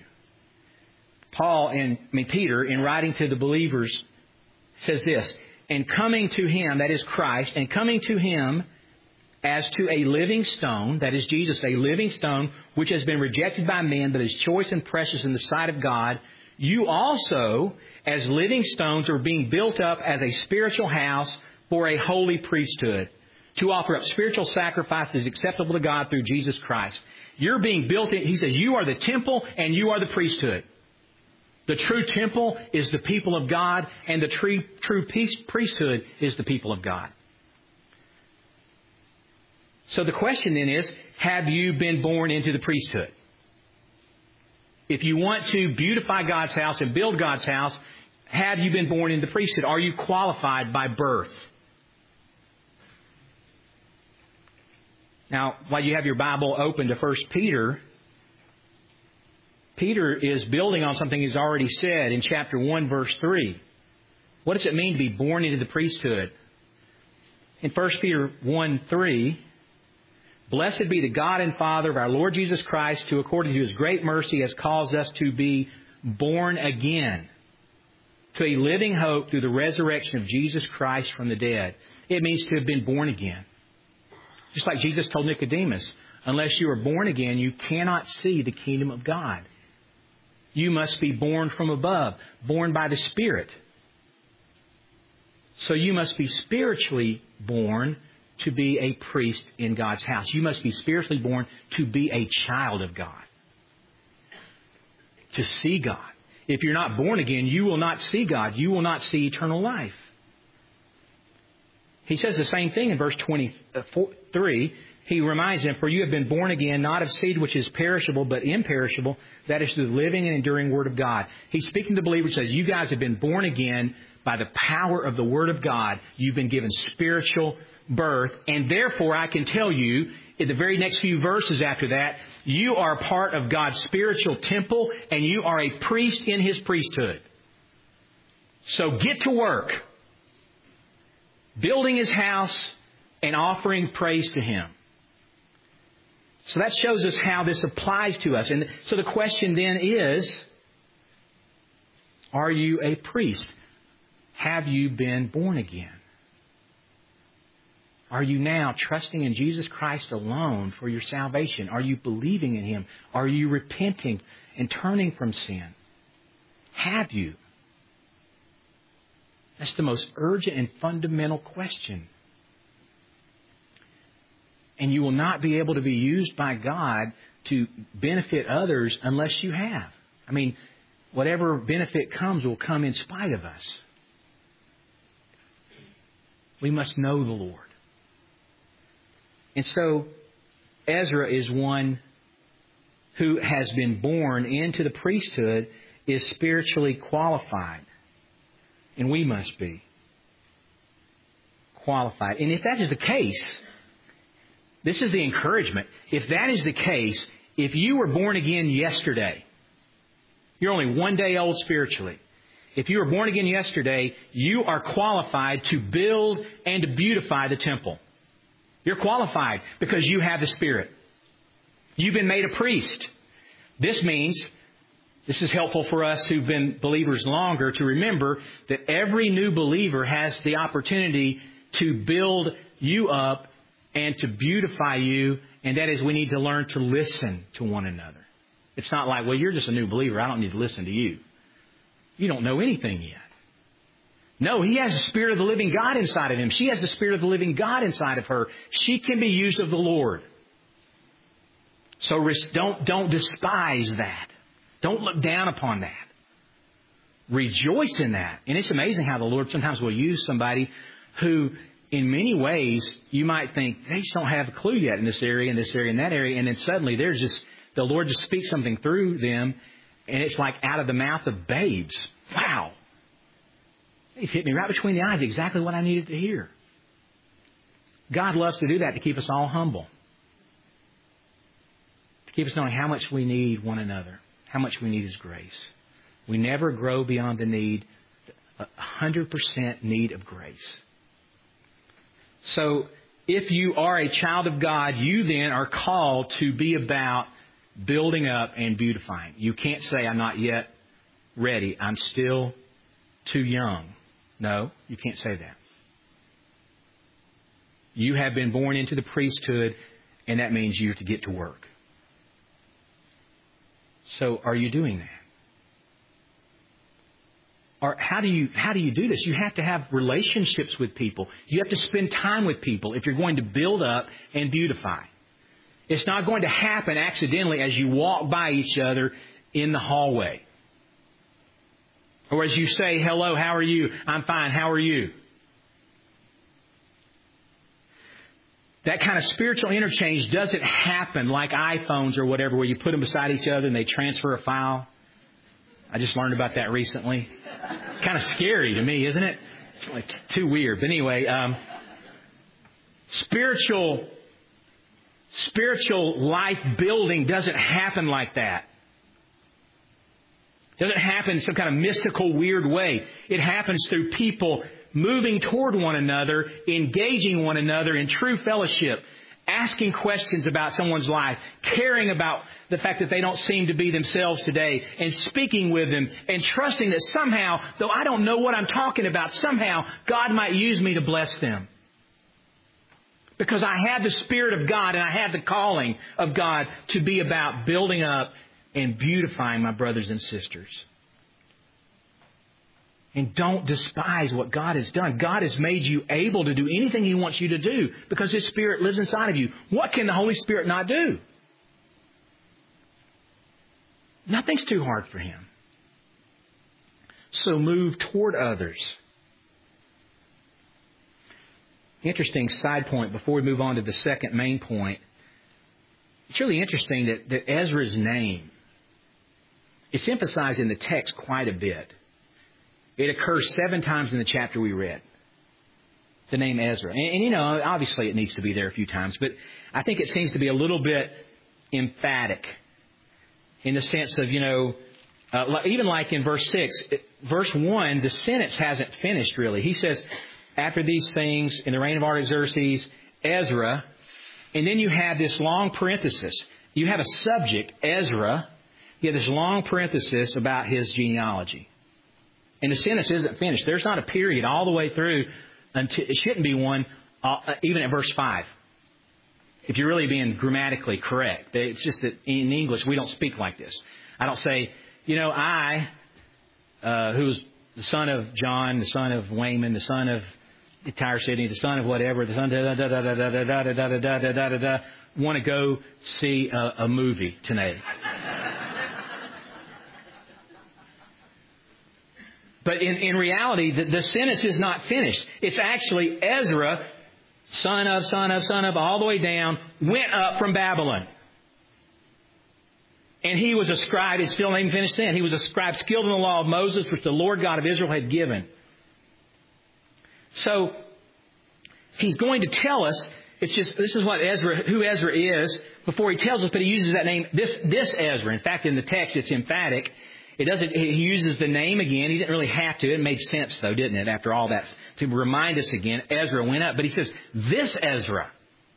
Peter, in writing to the believers, says this, "And coming to Him," that is Christ, "and coming to Him as to a living stone," that is Jesus, "a living stone, which has been rejected by men, but is choice and precious in the sight of God, you also, as living stones, are being built up as a spiritual house for a holy priesthood, to offer up spiritual sacrifices acceptable to God through Jesus Christ." You're being built in. He says, you are the temple and you are the priesthood. The true temple is the people of God, and the true priesthood is the people of God. So the question then is, have you been born into the priesthood? If you want to beautify God's house and build God's house, have you been born into the priesthood? Are you qualified by birth? Now, while you have your Bible open to 1 Peter, Peter is building on something he's already said in chapter 1, verse 3. What does it mean to be born into the priesthood? In 1 Peter 1:3, "Blessed be the God and Father of our Lord Jesus Christ, who according to His great mercy has caused us to be born again to a living hope through the resurrection of Jesus Christ from the dead." It means to have been born again. Just like Jesus told Nicodemus, unless you are born again, you cannot see the kingdom of God. You must be born from above, born by the Spirit. So you must be spiritually born to be a priest in God's house. You must be spiritually born to be a child of God, to see God. If you're not born again, you will not see God. You will not see eternal life. He says the same thing in verse 23. He reminds them, for you have been born again, not of seed which is perishable, but imperishable. That is through the living and enduring Word of God. He's speaking to believers, says, you guys have been born again by the power of the Word of God. You've been given spiritual birth. And therefore, I can tell you, in the very next few verses after that, you are part of God's spiritual temple, and you are a priest in His priesthood. So get to work, building His house and offering praise to Him. So that shows us how this applies to us. And so the question then is, are you a priest? Have you been born again? Are you now trusting in Jesus Christ alone for your salvation? Are you believing in Him? Are you repenting and turning from sin? Have you? That's the most urgent and fundamental question. And you will not be able to be used by God to benefit others unless you have. I mean, whatever benefit comes will come in spite of us. We must know the Lord. And so Ezra is one who has been born into the priesthood, is spiritually qualified. And we must be qualified. And if that is the case, this is the encouragement. If that is the case, if you were born again yesterday, you're only one day old spiritually. If you were born again yesterday, you are qualified to build and to beautify the temple. You're qualified because you have the Spirit. You've been made a priest. This means, this is helpful for us who've been believers longer to remember that every new believer has the opportunity to build you up and to beautify you, and that is we need to learn to listen to one another. It's not like, well, you're just a new believer, I don't need to listen to you. You don't know anything yet. No, he has the Spirit of the living God inside of him. She has the Spirit of the living God inside of her. She can be used of the Lord. So don't despise that. Don't look down upon that. Rejoice in that. And it's amazing how the Lord sometimes will use somebody who, in many ways, you might think, they just don't have a clue yet in this area, and that area. And then suddenly the Lord just speaks something through them, and it's like out of the mouth of babes. Wow. It hit me right between the eyes, exactly what I needed to hear. God loves to do that to keep us all humble. To keep us knowing how much we need one another, how much we need His grace. We never grow beyond the need, 100% need of grace. So if you are a child of God, you then are called to be about building up and beautifying. You can't say, I'm not yet ready. I'm still too young. No, you can't say that. You have been born into the priesthood, and that means you're to get to work. So are you doing that? Or how do you do this? You have to have relationships with people. You have to spend time with people if you're going to build up and beautify. It's not going to happen accidentally as you walk by each other in the hallway. Or as you say, hello, how are you? I'm fine, how are you? That kind of spiritual interchange doesn't happen like iPhones or whatever, where you put them beside each other and they transfer a file. I just learned about that recently. Kind of scary to me, isn't it? It's too weird. But anyway, spiritual life building doesn't happen like that. It doesn't happen in some kind of mystical, weird way. It happens through people moving toward one another, engaging one another in true fellowship, asking questions about someone's life, caring about the fact that they don't seem to be themselves today, and speaking with them, and trusting that somehow, though I don't know what I'm talking about, somehow God might use me to bless them. Because I have the Spirit of God and I have the calling of God to be about building up and beautifying my brothers and sisters. And don't despise what God has done. God has made you able to do anything He wants you to do because His Spirit lives inside of you. What can the Holy Spirit not do? Nothing's too hard for Him. So move toward others. interesting side point before we move on to the second main point. It's really interesting that Ezra's name, it's emphasized in the text quite a bit. It occurs 7 times in the chapter we read. The name Ezra. And obviously it needs to be there a few times, but I think it seems to be a little bit emphatic in the sense of, even like in verse 6, verse 1, the sentence hasn't finished really. He says, after these things, in the reign of Artaxerxes, Ezra, and then you have this long parenthesis. You have a subject, Ezra. You have this long parenthesis about his genealogy. And the sentence isn't finished. There's not a period all the way through. Until, it shouldn't be one, even at verse 5. If you're really being grammatically correct. It's just that in English we don't speak like this. I don't say, I, who's the son of John, the son of Wayman, the son of the entire city, the son of whatever, the son of want to go see a movie tonight. But in reality, the sentence is not finished. It's actually Ezra, son of, all the way down, went up from Babylon. And he was a scribe. It's still not even finished then. He was a scribe skilled in the law of Moses, which the Lord God of Israel had given. So he's going to tell us, this is what who Ezra is, before he tells us, but he uses that name, this Ezra. In fact, in the text, it's emphatic. He uses the name again. He didn't really have to. It made sense, though, didn't it? After all that, to remind us again, Ezra went up. But he says, this Ezra.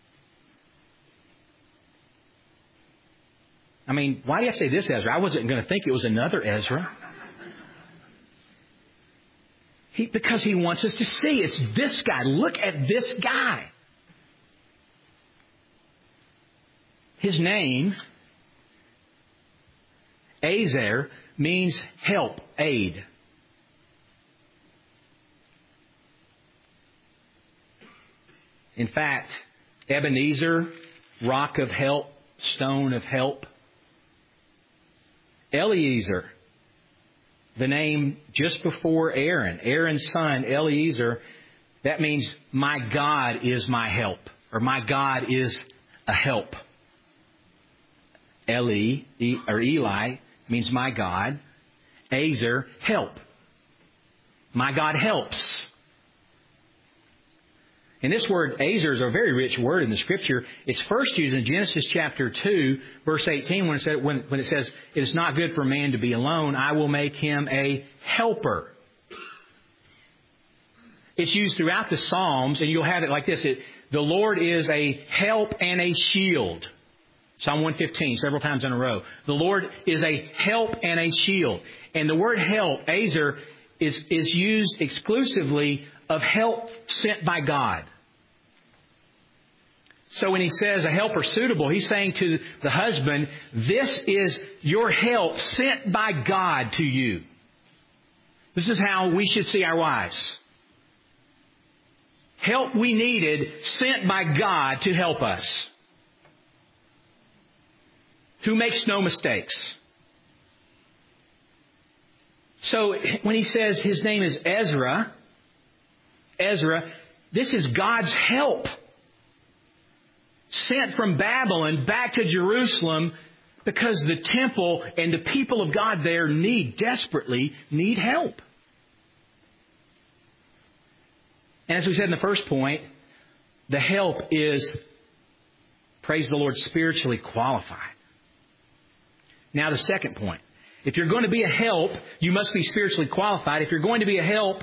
I mean, why do you have to say this Ezra? I wasn't going to think it was another Ezra. Because he wants us to see. It's this guy. Look at this guy. His name, Ezer, means help, aid. In fact, Ebenezer, rock of help, stone of help. Eliezer, the name just before Aaron, Aaron's son, Eliezer, that means my God is my help, or my God is a help. Eli means my God. Ezer, help. My God helps. And this word, Ezer, is a very rich word in the Scripture. It's first used in Genesis chapter 2, verse 18, when it says, it is not good for man to be alone. I will make him a helper. It's used throughout the Psalms, and you'll have it like this. The Lord is a help and a shield. Psalm 115, several times in a row. The Lord is a help and a shield. And the word help, Ezer, is used exclusively of help sent by God. So when he says a helper suitable, he's saying to the husband, this is your help sent by God to you. This is how we should see our wives. Help we needed sent by God to help us. Who makes no mistakes. So when he says his name is Ezra, this is God's help. Sent from Babylon back to Jerusalem because the temple and the people of God there desperately need help. And as we said in the first point, the help is, praise the Lord, spiritually qualified. Now the second point. If you're going to be a help, you must be spiritually qualified. If you're going to be a help,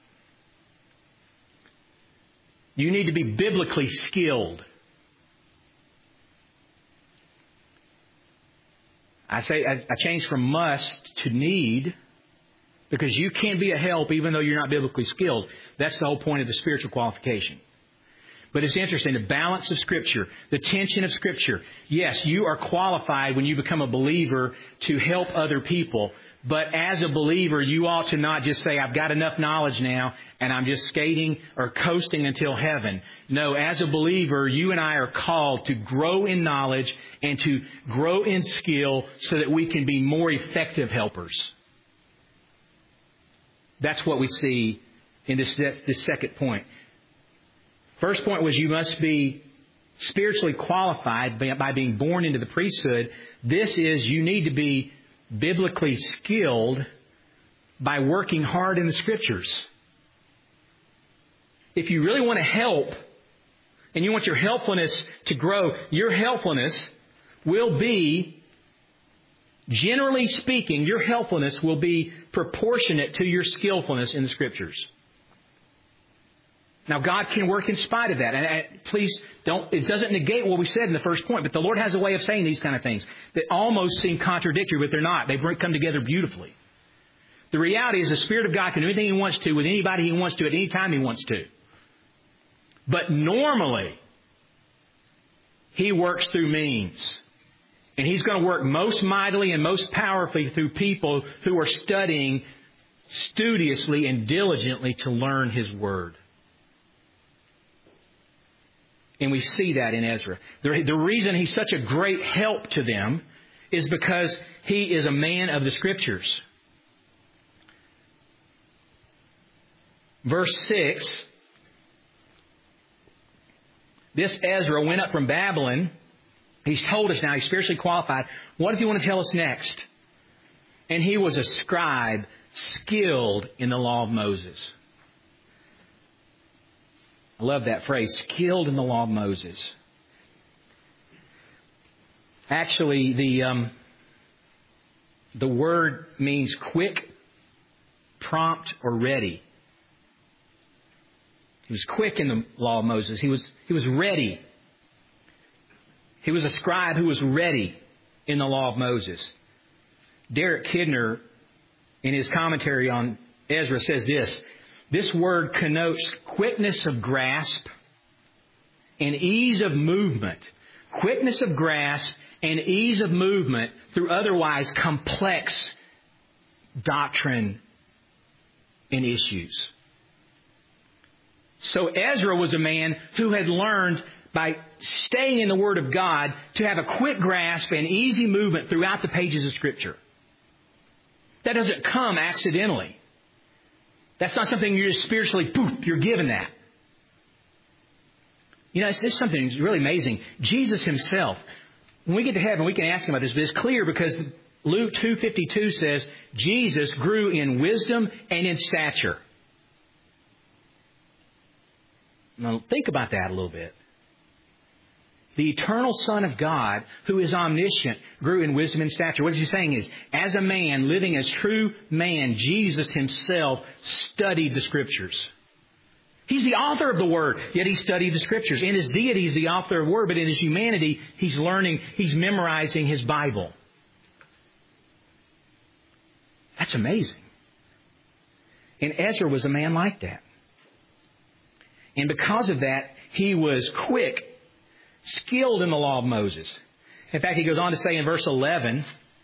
you need to be biblically skilled. I change from must to need, because you can be a help even though you're not biblically skilled. That's the whole point of the spiritual qualification. But it's interesting, the balance of Scripture, the tension of Scripture. Yes, you are qualified when you become a believer to help other people. But as a believer, you ought to not just say, I've got enough knowledge now and I'm just skating or coasting until heaven. No, as a believer, you and I are called to grow in knowledge and to grow in skill so that we can be more effective helpers. That's what we see in this second point. First point was you must be spiritually qualified by being born into the priesthood. This is you need to be biblically skilled by working hard in the Scriptures. If you really want to help and you want your helpfulness to grow, your helpfulness will be, generally speaking, your helpfulness will be proportionate to your skillfulness in the Scriptures. Now, God can work in spite of that. And please don't, it doesn't negate what we said in the first point, but the Lord has a way of saying these kind of things that almost seem contradictory, but they're not. They come together beautifully. The reality is the Spirit of God can do anything He wants to with anybody He wants to at any time He wants to. But normally, He works through means. And He's going to work most mightily and most powerfully through people who are studying studiously and diligently to learn His Word. And we see that in Ezra. The reason he's such a great help to them is because he is a man of the Scriptures. Verse 6, this Ezra went up from Babylon. He's told us now he's spiritually qualified. What does he want to tell us next? And he was a scribe skilled in the law of Moses. I love that phrase, skilled in the law of Moses. Actually, the word means quick, prompt, or ready. He was quick in the law of Moses. He was ready. He was a scribe who was ready in the law of Moses. Derek Kidner, in his commentary on Ezra, says this: this word connotes quickness of grasp and ease of movement. Quickness of grasp and ease of movement through otherwise complex doctrine and issues. So Ezra was a man who had learned by staying in the Word of God to have a quick grasp and easy movement throughout the pages of Scripture. That doesn't come accidentally. That's not something you're just spiritually, poof, you're given that. You know, it's something that's really amazing. Jesus Himself, when we get to heaven, we can ask Him about this, but it's clear because Luke 2:52 says, Jesus grew in wisdom and in stature. Now, think about that a little bit. The eternal Son of God, who is omniscient, grew in wisdom and stature. What he's saying is, as a man, living as true man, Jesus Himself studied the Scriptures. He's the author of the Word, yet He studied the Scriptures. In His deity, He's the author of the Word, but in His humanity, He's learning, He's memorizing His Bible. That's amazing. And Ezra was a man like that. And because of that, he was quick, skilled in the law of Moses. In fact, he goes on to say in verse 11,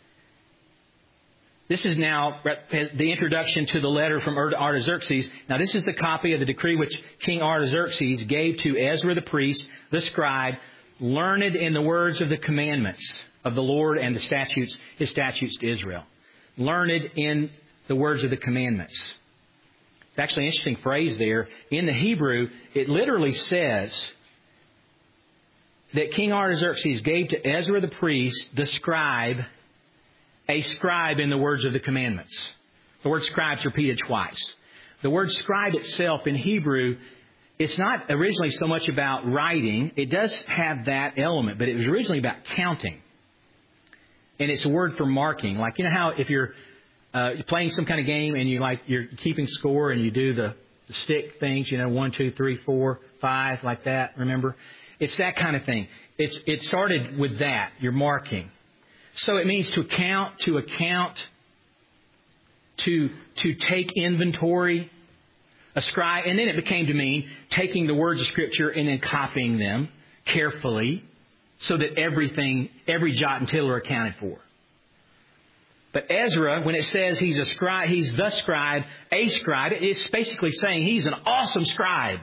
this is now the introduction to the letter from Artaxerxes. Now, this is the copy of the decree which King Artaxerxes gave to Ezra the priest, the scribe, learned in the words of the commandments of the Lord and His statutes to Israel. Learned in the words of the commandments. It's actually an interesting phrase there. In the Hebrew, it literally says that King Artaxerxes gave to Ezra the priest, the scribe, a scribe in the words of the commandments. The word scribe is repeated twice. The word scribe itself in Hebrew, it's not originally so much about writing. It does have that element, but it was originally about counting. And it's a word for marking. Like, you know how if you're playing some kind of game and you're keeping score and you do the stick things, 1, 2, 3, 4, 5, like that, remember? It's that kind of thing. It started with that. You're marking. So it means to account, to take inventory, ascribe, and then it became to mean taking the words of Scripture and then copying them carefully so that every jot and tittle are accounted for. But Ezra, when it says he's a scribe, he's the scribe, a scribe, it's basically saying he's an awesome scribe.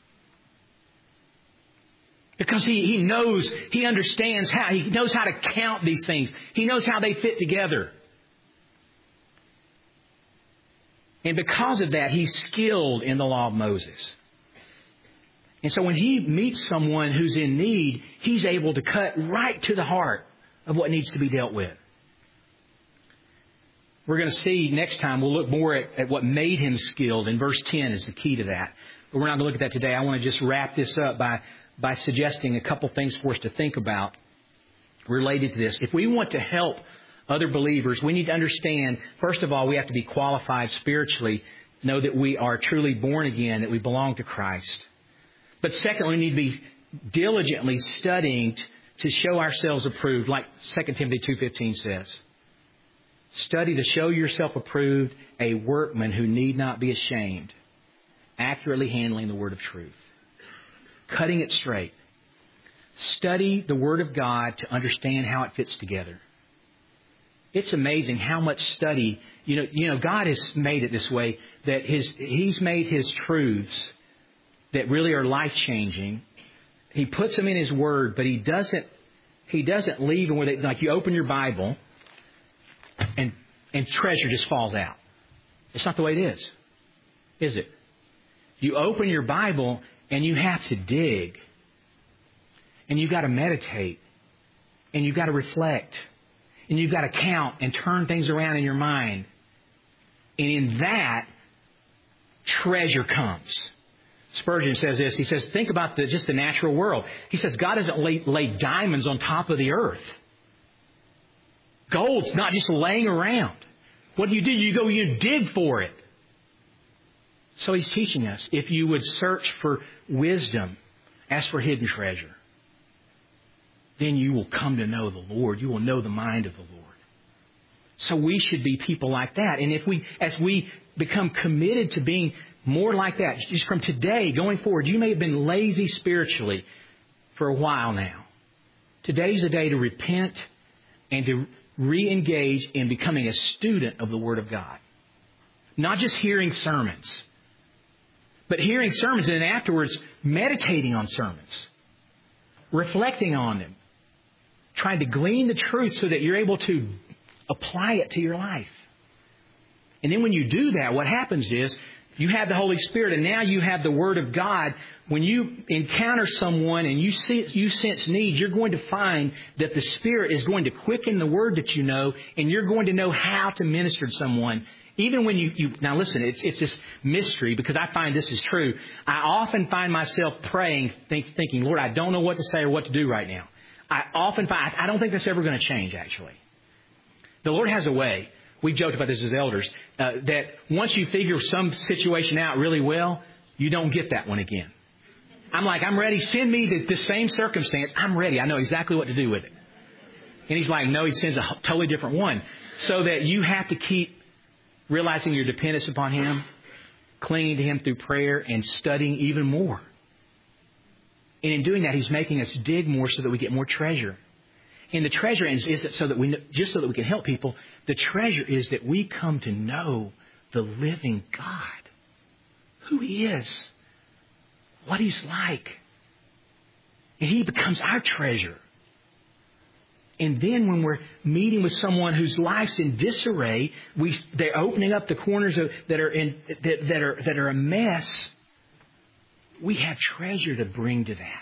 Because he knows, he understands he knows how to count these things. He knows how they fit together. And because of that, he's skilled in the law of Moses. And so when He meets someone who's in need, He's able to cut right to the heart of what needs to be dealt with. We're going to see next time, we'll look more at what made Him skilled, and verse 10 is the key to that. But we're not going to look at that today. I want to just wrap this up by suggesting a couple things for us to think about related to this. If we want to help other believers, we need to understand, first of all, we have to be qualified spiritually, know that we are truly born again, that we belong to Christ. But secondly, we need to be diligently studying to show ourselves approved, like 2 Timothy 2:15 says. Study to show yourself approved, a workman who need not be ashamed, accurately handling the word of truth. Cutting it straight. Study the Word of God to understand how it fits together. It's amazing how much study, God has made it this way, that He's made His truths that really are life-changing. He puts them in His Word, but He doesn't leave them where they, like you open your Bible and treasure just falls out. It's not the way it is it? You open your Bible and you have to dig. And you've got to meditate. And you've got to reflect. And you've got to count and turn things around in your mind. And in that, treasure comes. Spurgeon says this. He says, think about just the natural world. He says, God doesn't lay diamonds on top of the earth. Gold's not just laying around. What do? You go, you dig for it. So He's teaching us, if you would search for wisdom, ask for hidden treasure, then you will come to know the Lord. You will know the mind of the Lord. So we should be people like that. And as we become committed to being more like that, just from today going forward, you may have been lazy spiritually for a while now. Today's a day to repent and to re-engage in becoming a student of the Word of God. Not just hearing sermons, but hearing sermons and then afterwards meditating on sermons, reflecting on them, trying to glean the truth so that you're able to apply it to your life. And then when you do that, what happens is you have the Holy Spirit, and now you have the Word of God. When you encounter someone and you sense need, you're going to find that the Spirit is going to quicken the Word that you know, and you're going to know how to minister to someone. Even when you now listen, it's this mystery, because I find this is true. I often find myself praying, thinking, Lord, I don't know what to say or what to do right now. I don't think that's ever going to change, actually. The Lord has a way. We've joked about this as elders, that once you figure some situation out really well, you don't get that one again. I'm ready. Send me the same circumstance. I'm ready. I know exactly what to do with it. And He's like, no, He sends a totally different one. So that you have to keep realizing your dependence upon Him, clinging to Him through prayer, and studying even more. And in doing that, He's making us dig more so that we get more treasure. And the treasure isn't so that we can help people. The treasure is that we come to know the living God, who He is, what He's like. And He becomes our treasure. And then when we're meeting with someone whose life's in disarray, they're opening up the corners that are a mess. We have treasure to bring to that.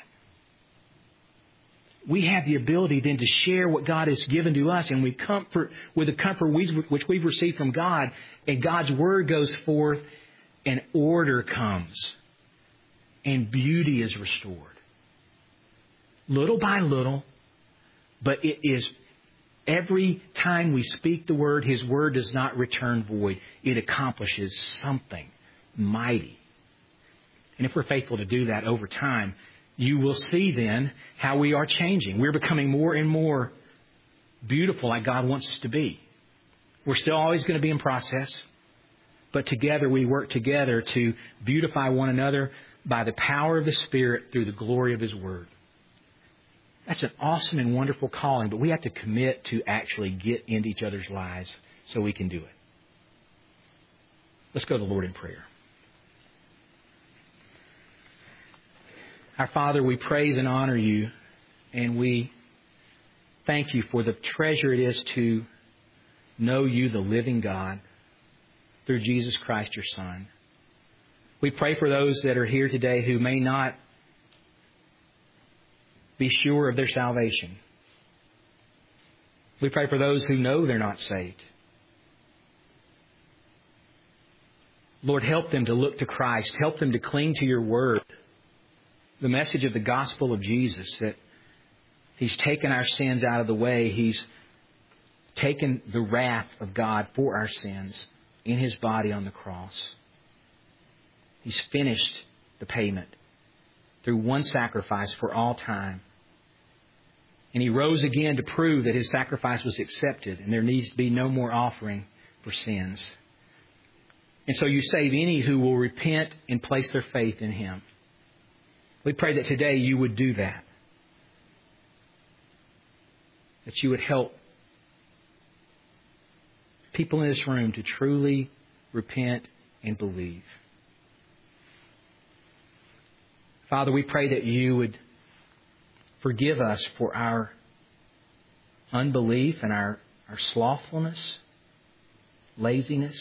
We have the ability then to share what God has given to us, and we comfort with the comfort which we've received from God, and God's Word goes forth, and order comes, and beauty is restored. Little by little, but it is every time we speak the Word, His Word does not return void. It accomplishes something mighty. And if we're faithful to do that over time, you will see then how we are changing. We're becoming more and more beautiful like God wants us to be. We're still always going to be in process, but together we work together to beautify one another by the power of the Spirit through the glory of His Word. That's an awesome and wonderful calling, but we have to commit to actually get into each other's lives so we can do it. Let's go to the Lord in prayer. Our Father, we praise and honor You, and we thank You for the treasure it is to know You, the living God, through Jesus Christ, Your Son. We pray for those that are here today who may not be sure of their salvation. We pray for those who know they're not saved. Lord, help them to look to Christ. Help them to cling to your word. The message of the gospel of Jesus, that He's taken our sins out of the way. He's taken the wrath of God for our sins in His body on the cross. He's finished the payment through one sacrifice for all time. And He rose again to prove that His sacrifice was accepted and there needs to be no more offering for sins. And so you save any who will repent and place their faith in Him. We pray that today you would do that. That you would help people in this room to truly repent and believe. Father, we pray that you would forgive us for our unbelief and our slothfulness, laziness,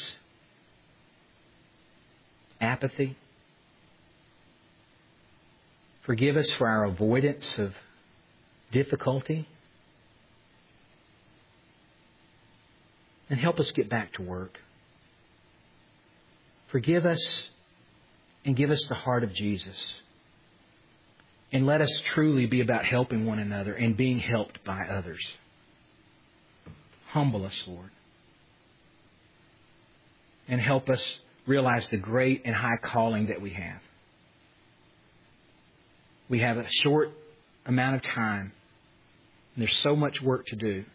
apathy. Forgive us for our avoidance of difficulty. And help us get back to work. Forgive us and give us the heart of Jesus. And let us truly be about helping one another and being helped by others. Humble us, Lord. And help us realize the great and high calling that we have. We have a short amount of time, and there's so much work to do.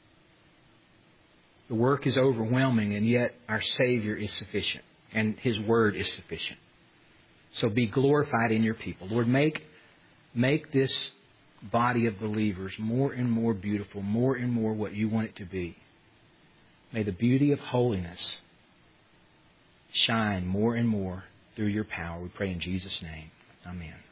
The work is overwhelming, and yet our Savior is sufficient, and His Word is sufficient. So be glorified in your people. Lord, make this body of believers more and more beautiful, more and more what you want it to be. May the beauty of holiness shine more and more through your power. We pray in Jesus' name. Amen.